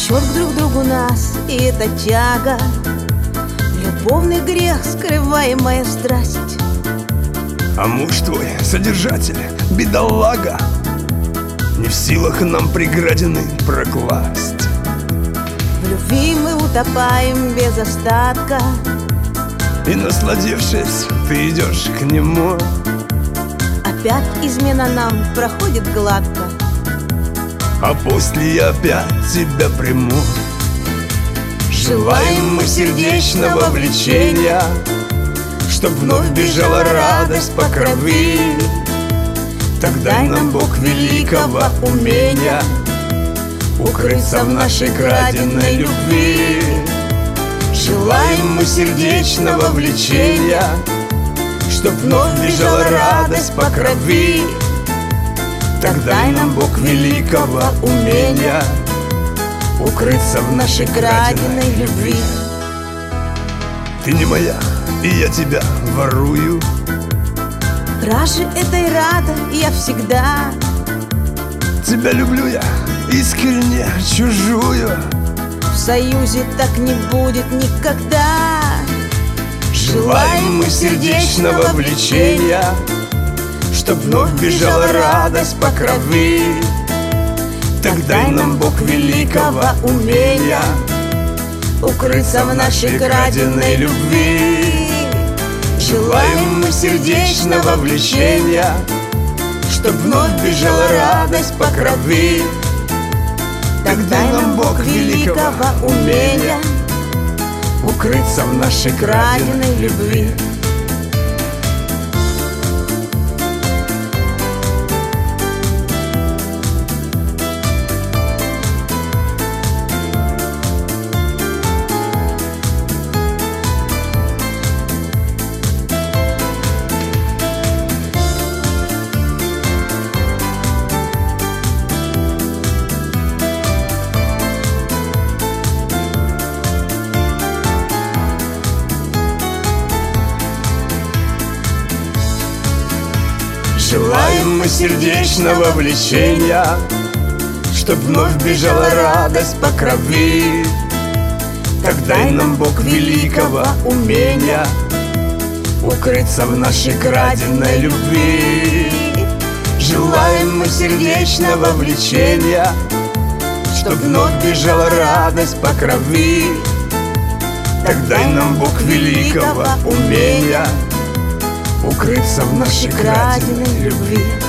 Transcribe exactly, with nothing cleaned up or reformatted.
влечет друг к другу нас, и это тяга, любовный грех, скрываемая страсть. А муж твой, содержатель, бедолага, не в силах нам преградины прокласть. В любви мы утопаем без остатка, и, насладившись, ты идешь к нему. опять измена нам проходит гладко, А после я опять тебя приму. Желаем мы сердечного влечения, чтоб вновь бежала радость по крови. Так дай нам Бог великого умения укрыться в нашей краденной любви. Желаем мы сердечного влечения, чтоб вновь бежала радость по крови. Так дай нам Бог великого умения укрыться в нашей краденой любви. Ты не моя, и я тебя ворую. Раже этой рада я всегда. Тебя люблю я искренне, чужую. В союзе так не будет никогда. Желаем мы сердечного влечения, чтоб вновь бежала радость по крови. Так дай нам Бог великого умения укрыться в нашей краденой любви. Желаем мы сердечного влечения, чтоб вновь бежала радость по крови. Так дай нам Бог великого умения укрыться в нашей краденой любви. Желаем мы сердечного влечения, чтоб вновь бежала радость по крови. Так дай нам Бог великого умения укрыться в нашей краденой любви. Желаем мы сердечного влечения, чтоб вновь бежала радость по крови. Так дай нам Бог великого умения укрыться в нашей краденой любви.